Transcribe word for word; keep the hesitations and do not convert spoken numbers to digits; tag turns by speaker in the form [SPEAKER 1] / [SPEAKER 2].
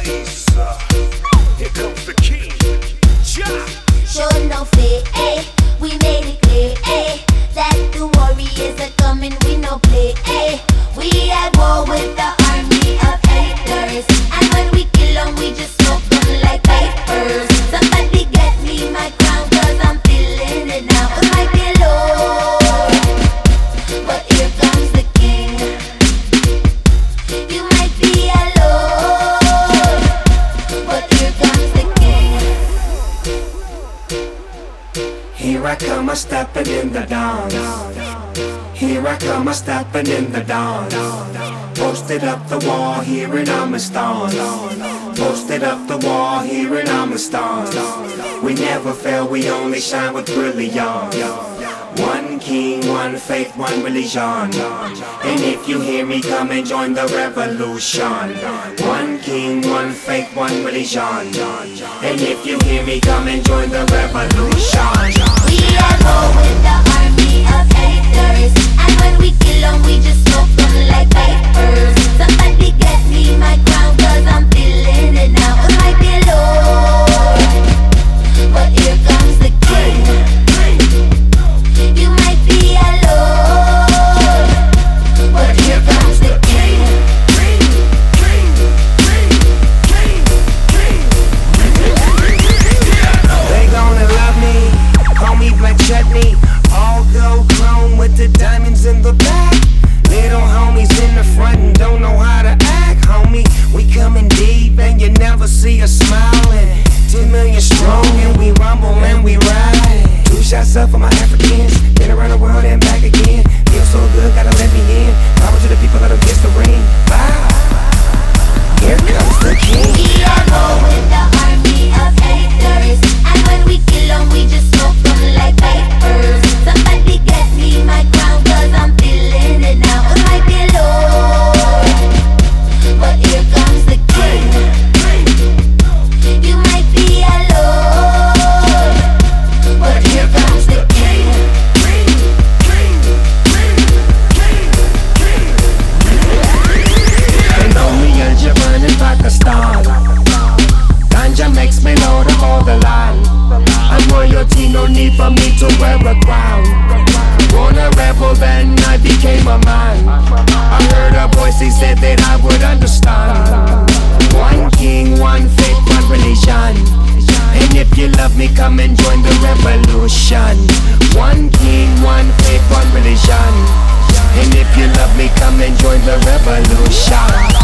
[SPEAKER 1] blaze. Uh, here comes the king. Ja.
[SPEAKER 2] Show no fear, eh? We made it clear, eh? That the warriors are coming, we no play, eh? We at war with the army of haters, and when we kill them, we just smoke them like vapors. Somebody get me my crown, cause I'm feeling it now. It might be low, but here comes the king. You might be alone, but here comes the king.
[SPEAKER 3] Here I come, I'm stepping in the dawn. Here I come, I'm stepping in the dawn. Posted up the wall, here and I'm a stone. Posted up the wall, here and I'm a stone. We never fail, we only shine with brilliance. One king, one faith, one religion. And if you hear me, come and join the revolution. One king, one faith, one religion. And if you hear me, come and join the revolution.
[SPEAKER 2] We are war with the army of haters, and when we kill them, we just smoke them like vapors. Somebody get me my crown, cause I'm feeling it now. It might be low, but here comes the king. You might be alone, but here comes the king.
[SPEAKER 3] They gonna love me, call me Black Chutney. All gold chrome with the diamonds in the back. Little homies in the front and don't know how to act, homie. We coming deep and you never see us smiling. Ten million strong and we rumble and we ride. Two shots up for my Africans, been around the world and back again. Feel so good, gotta let me in. Power to the people, let them kiss the ring. Bye. Here comes the king.
[SPEAKER 2] We are war with the army of haters, and when we kill them, we just smoke them like vapors. Somebody get me my crown, cause I'm feeling it now. It might be low, but here comes the king. You might be alone, but here comes the king.
[SPEAKER 3] They know me and Japan in Pakistan. Ganja makes me know to hold the line. I'm royalty, no need for me to wear a crown. Born a rebel, then I became a man. I heard a voice, he said that I would understand. One king, one faith, one religion. And if you love me, come and join the revolution. One king, one faith, one religion. And if you love me, come and join the revolution.